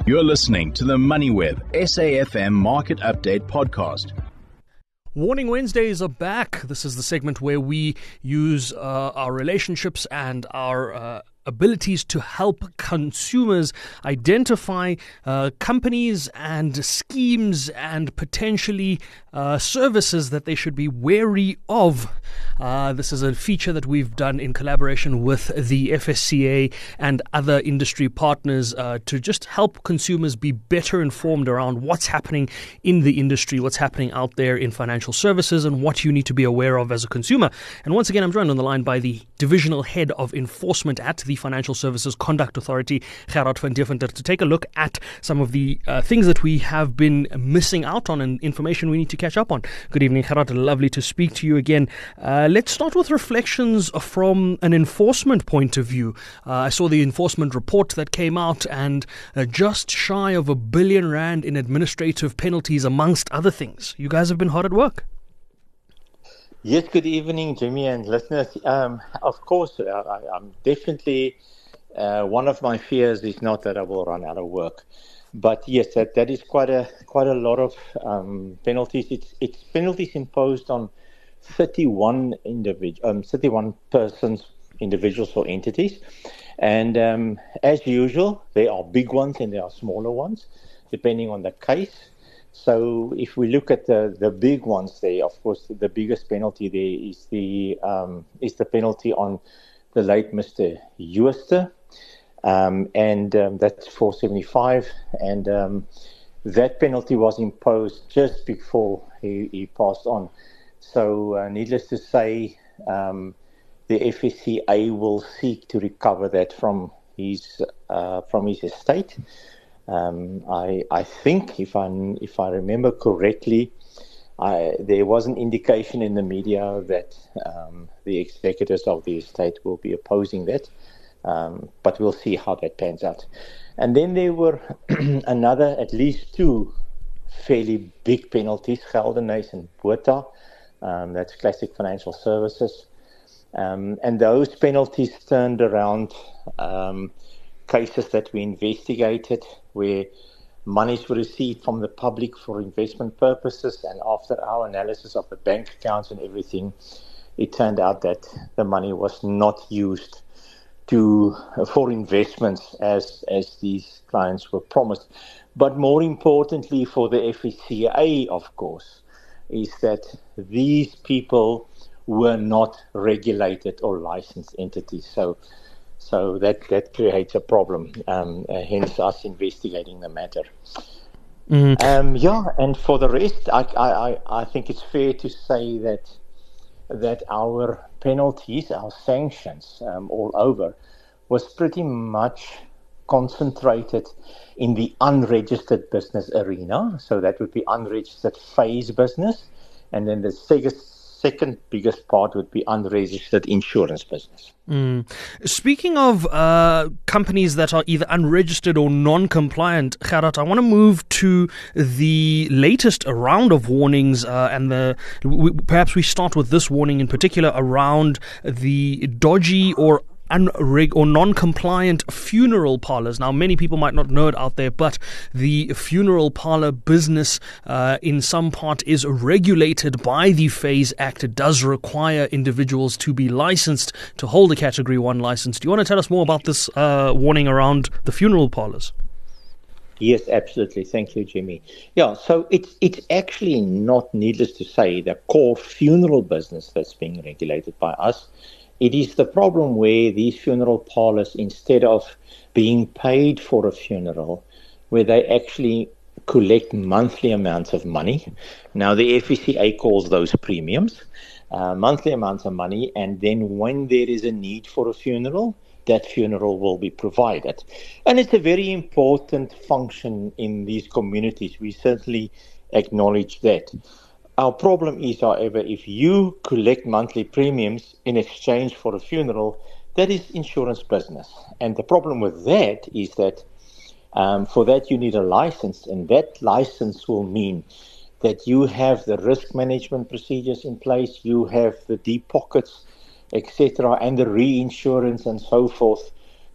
You're listening to the MoneyWeb SAFM Market Update Podcast. Warning Wednesdays are back. This is the segment where we use our relationships and our abilities to help consumers identify companies and schemes and potentially services that they should be wary of. This is a feature that we've done in collaboration with the FSCA and other industry partners to just help consumers be better informed around what's happening in the industry, what's happening out there in financial services, and what you need to be aware of as a consumer. And once again, I'm joined on the line by the Divisional Head of Enforcement at the Financial Services Conduct Authority, Gerard van Deventer, to take a look at some of the things that we have been missing out on and information we need to catch up on. Good evening, Gerard. Lovely to speak to you again. Let's start with reflections from an enforcement point of view. I saw the enforcement report that came out, and just shy of R1 billion in administrative penalties, amongst other things. You guys have been hard at work. Yes, good evening, Jimmy and listeners. Of course, I'm definitely, one of my fears is not that I will run out of work. But yes, that is quite a lot of penalties. It's penalties imposed on 31 persons, individuals or entities. And as usual, there are big ones and there are smaller ones, depending on the case. So if we look at the big ones there, of course, the biggest penalty there is the penalty on the late Mr. Jooste, and that's 475, and that penalty was imposed just before he passed on. So needless to say, the FSCA will seek to recover that from his estate. I think, if I remember correctly, there was an indication in the media that the executors of the estate will be opposing that, but we'll see how that pans out. And then there were at least two fairly big penalties, Geldenhuys and Botha, that's Classic Financial Services, and those penalties turned around cases that we investigated where monies were received from the public for investment purposes, and after our analysis of the bank accounts and everything, it turned out that the money was not used for investments as these clients were promised. But more importantly for the FSCA, of course, is that these people were not regulated or licensed entities. So that creates a problem, hence us investigating the matter. And for the rest, I think it's fair to say that our penalties, our sanctions all over, was pretty much concentrated in the unregistered business arena. So that would be unregistered phase business. And then the second biggest part would be unregistered insurance business. Speaking of companies that are either unregistered or non-compliant, Gerard, I want to move to the latest round of warnings, and perhaps we start with this warning in particular around the dodgy or non-compliant funeral parlors. Now, many people might not know it out there, but the funeral parlor business in some part is regulated by the FASE Act. It does require individuals to be licensed to hold a Category 1 license. Do you want to tell us more about this warning around the funeral parlors? Yes, absolutely. Thank you, Jimmy. Yeah, so it's actually not, needless to say, the core funeral business that's being regulated by us. It is the problem where these funeral parlors, instead of being paid for a funeral, where they actually collect monthly amounts of money. Now, the FSCA calls those premiums, monthly amounts of money, and then when there is a need for a funeral, that funeral will be provided. And it's a very important function in these communities. We certainly acknowledge that. Our problem is, however, if you collect monthly premiums in exchange for a funeral, that is insurance business. And the problem with that is that for that you need a license, and that license will mean that you have the risk management procedures in place, you have the deep pockets, etc., and the reinsurance and so forth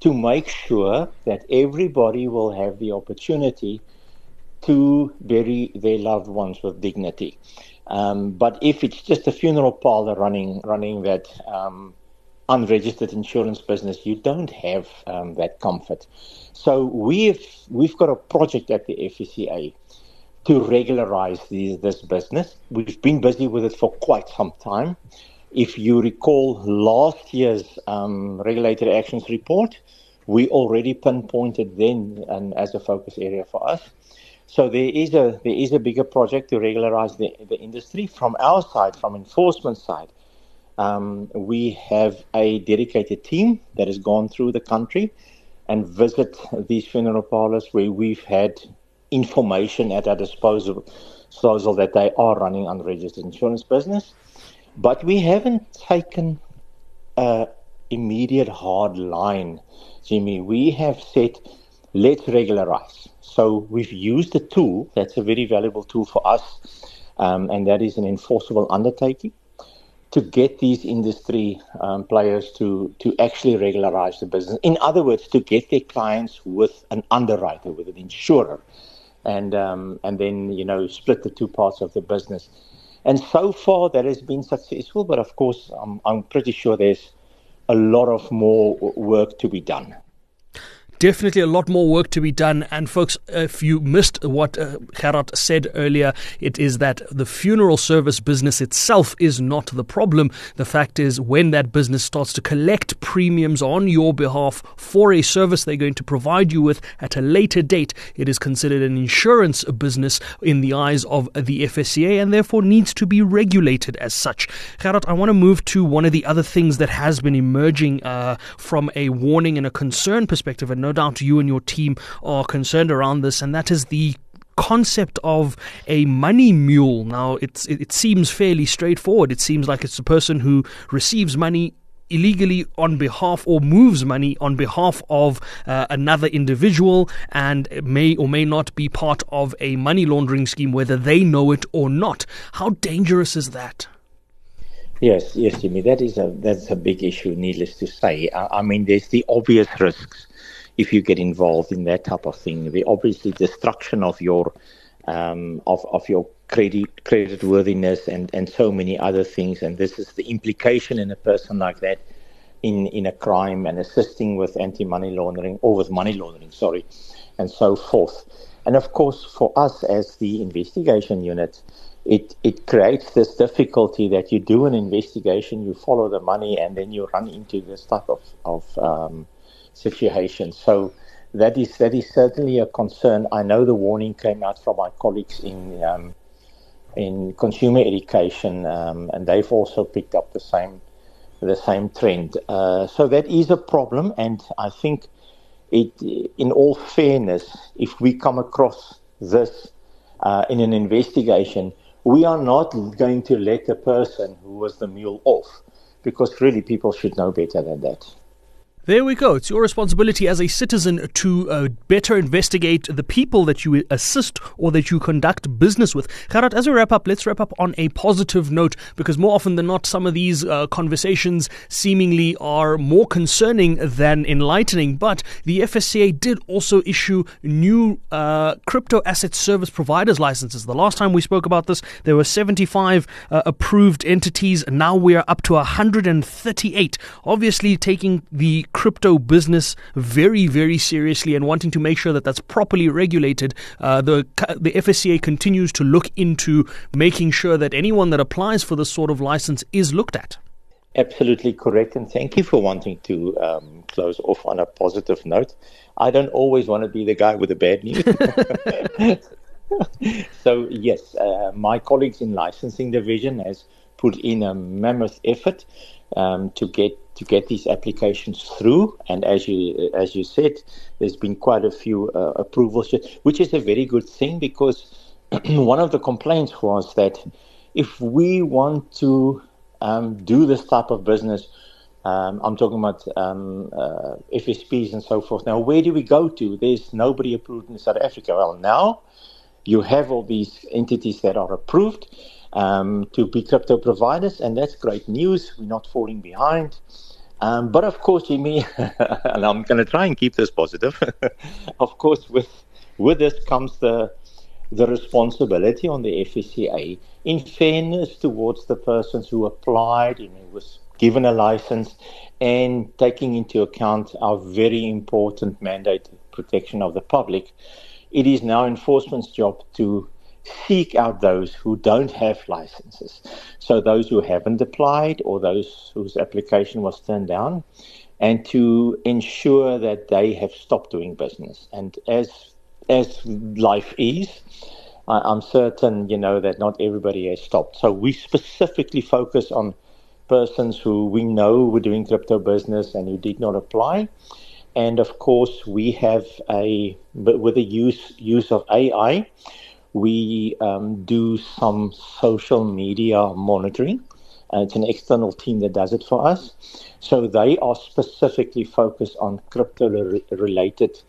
to make sure that everybody will have the opportunity to bury their loved ones with dignity. But if it's just a funeral parlor running that unregistered insurance business, you don't have that comfort. So we've got a project at the FSCA to regularize this business. We've been busy with it for quite some time. If you recall last year's regulatory actions report, we already pinpointed then as a focus area for us. So there is a bigger project to regularize the industry. From our side, from enforcement side, we have a dedicated team that has gone through the country and visit these funeral parlors where we've had information at our disposal that they are running unregistered insurance business. But we haven't taken an immediate hard line, Jimmy. We have said, let's regularize. So we've used a tool that's a very valuable tool for us, and that is an enforceable undertaking to get these industry players to actually regularize the business. In other words, to get their clients with an underwriter, with an insurer, and then split the two parts of the business. And so far that has been successful, but of course I'm pretty sure there's a lot of more work to be done. Definitely a lot more work to be done. And folks, if you missed what Gerard said earlier, it is that the funeral service business itself is not the problem. The fact is, when that business starts to collect premiums on your behalf for a service they're going to provide you with at a later date, it is considered an insurance business in the eyes of the FSCA and therefore needs to be regulated as such. Gerard, I want to move to one of the other things that has been emerging from a warning and a concern perspective, and no doubt you and your team are concerned around this, and that is the concept of a money mule. Now, it seems fairly straightforward. It seems like it's a person who receives money illegally on behalf or moves money on behalf of another individual and may or may not be part of a money laundering scheme, whether they know it or not. How dangerous is that? Yes, Jimmy, that's a big issue, needless to say. I mean, there's the obvious risks if you get involved in that type of thing. The obviously destruction of your of your credit worthiness and so many other things. And this is the implication in a person like that in a crime and assisting with anti-money laundering or with money laundering, and so forth. And of course, for us as the investigation unit, it creates this difficulty that you do an investigation, you follow the money, and then you run into this type of situation. So that is certainly a concern. I know the warning came out from my colleagues in consumer education, and they've also picked up the same trend. So that is a problem, and I think in all fairness, if we come across this in an investigation, we are not going to let the person who was the mule off, because really people should know better than that. There we go. It's your responsibility as a citizen to better investigate the people that you assist or that you conduct business with. Gerard, as we wrap up, let's wrap up on a positive note, because more often than not, some of these conversations seemingly are more concerning than enlightening. But the FSCA did also issue new crypto asset service providers licenses. The last time we spoke about this, there were 75 approved entities. Now we are up to 138. Obviously, taking the crypto business very, very seriously and wanting to make sure that that's properly regulated. The FSCA continues to look into making sure that anyone that applies for this sort of license is looked at. Absolutely correct, and thank you for wanting to close off on a positive note. I don't always want to be the guy with the bad news. So yes, my colleagues in licensing division has put in a mammoth effort to get these applications through, and as you said, there's been quite a few approvals, which is a very good thing, because one of the complaints was that if we want to do this type of business, I'm talking about FSPs and so forth. Now, where do we go to? There's nobody approved in South Africa. Well, now you have all these entities that are approved to be crypto providers, and that's great news. We're not falling behind. But of course, Jimmy, and I'm going to try and keep this positive. Of course, with this comes the responsibility on the FSCA, in fairness towards the persons who applied and who was given a license, and taking into account our very important mandate protection of the public. It is now enforcement's job to seek out those who don't have licenses. So those who haven't applied or those whose application was turned down, and to ensure that they have stopped doing business. And as life is, I'm certain, that not everybody has stopped. So we specifically focus on persons who we know were doing crypto business and who did not apply. And of course, we have with the use of AI, we do some social media monitoring. It's an external team that does it for us. So they are specifically focused on crypto-related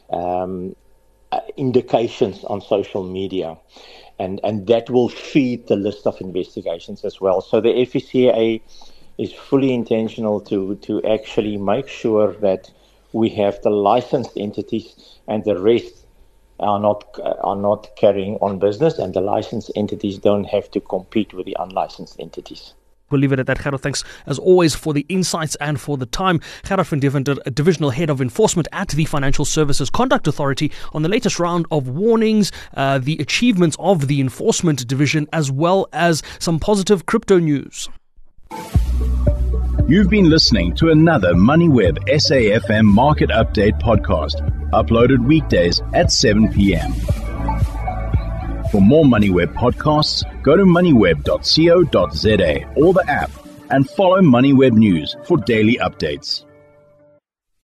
indications on social media. And that will feed the list of investigations as well. So the FSCA is fully intentional to actually make sure that we have the licensed entities and the rest are not carrying on business, and the licensed entities don't have to compete with the unlicensed entities. We'll leave it at that. Gerhard, thanks as always for the insights and for the time. Gerhard van Deventer, a Divisional Head of Enforcement at the Financial Services Conduct Authority, on the latest round of warnings, the achievements of the Enforcement Division, as well as some positive crypto news. You've been listening to another MoneyWeb SAFM Market Update podcast, uploaded weekdays at 7 p.m. For more MoneyWeb podcasts, go to moneyweb.co.za or the app, and follow MoneyWeb News for daily updates.